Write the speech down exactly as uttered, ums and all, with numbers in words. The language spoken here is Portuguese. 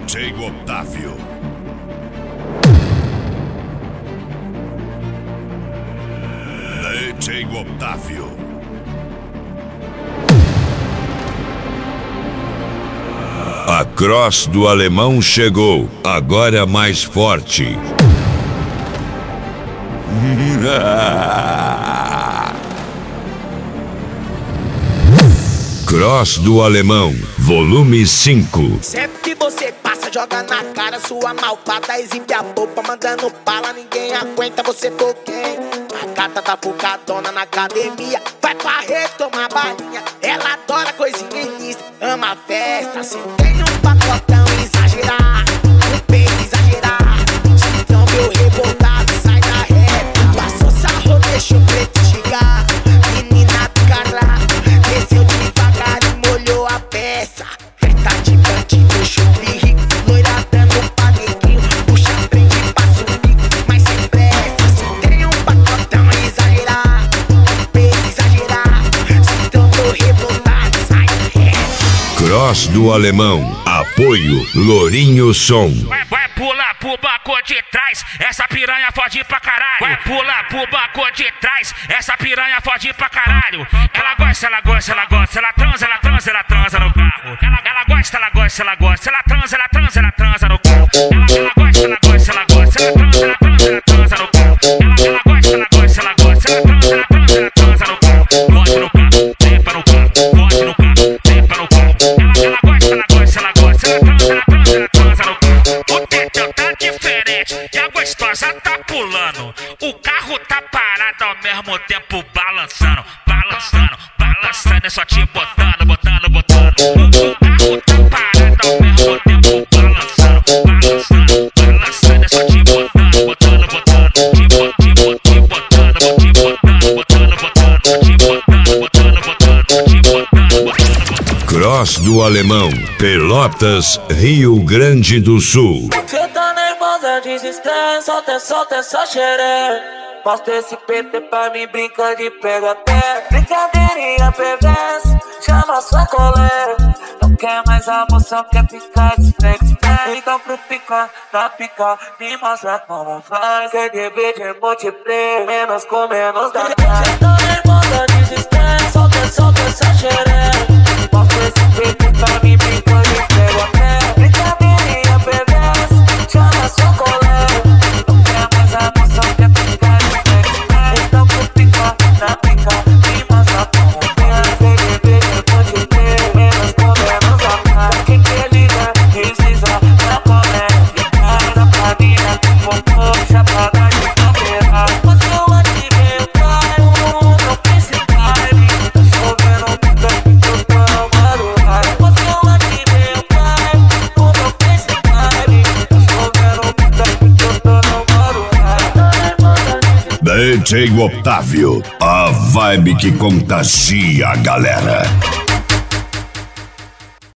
D J Otávio. D J Otávio. A Cross do Alemão chegou, agora mais forte. Cross do Alemão, volume cinco. Sempre que você passa, joga na cara sua malvada, exibe a polpa, mandando bala, ninguém aguenta, você for quem? A gata tá focadona na academia, vai pra rede tomar balinha, ela adora coisinha ilícita, ama a festa, se tem um pacotão exagerar, um peito exagerar, então meu revoltado sai da reta, passou sarro, deixou preto chegar, menina do caralho, desceu devagar e molhou a peça, festa de bandido, chute rico, loira dando panequinho, puxa prende e passa o bico, mas sem pressa, se tem um pacotão exagerar, um peito exagerar, então meu revoltado sai da reta. Cross do Alemão, apoio Lourinho Som. Vai, vai pular pro banco de trás, essa piranha fode pra caralho. Vai pular pro banco de trás, essa piranha fode pra caralho. Ela gosta, ela gosta, ela gosta, ela transa, ela transa, ela transa no carro. Ela, ela gosta, ela gosta, ela gosta, ela transa, ela transa, ela transa no carro. Ela, ela gosta, ela gosta, ela gosta, ela transa, ela transa, ela transa no carro. Ela, ela gosta, ela gosta, ela gosta, ela transa, ela transa, ela transa no carro. Fode no carro, trepa no carro, fode no carro, trepa no carro. Ela, ela gosta, ela gosta, ela gosta, ela transa, ela transa, ela transa no carro. O teteu tá diferente e a gostosa tá pulando. O carro tá parado ao mesmo tempo balançando, balançando, balançando, é só te botando, botando, botando. O carro tá parado ao mesmo tempo balançando, balançando, balançando, é só te botando, botando, botando. Te botando, te botando, te botando, botando, botando. Te botando, botando, botando. Te botando, botando, botando. Cross do Alemão, Pelotas, Rio Grande do Sul. Cê tá nervosa, desestresse, solta, solta essa xereca. Mostra esse P T pra mim, brinca de pega-pega. Brincadeirinha perversa, chama sua colega. Não quer mais a moção, quer ficar desfrega, desfrega. Então pro picar, na picar, me mostra como faz. Quer dividir, multiplicar, menos com menos dá mais. Cê tá nervosa, desestresse, solta, solta essa xereca. Mostra esse P T pra mim, brinca de pega-pega. Brincadeirinha perversa, chama sua colega. Não quer mais a moção, quer ficar desfrega, desfrega. Então pro picar, na picar, me mostra como faz. Quer dividir, multiplicar, menos com menos dá mais. Quem quer ligar, precisa da colega. Cara pra mina, popô, chapada de cadeira. Depois que eu ativei o carro, não pense tarde. Tá chovendo muita gente, eu tô no barulho. Depois que eu ativei o carro, não pense tarde. Tá chovendo muita gente, eu tô no barulho. D J Otávio, a vibe que contagia a galera.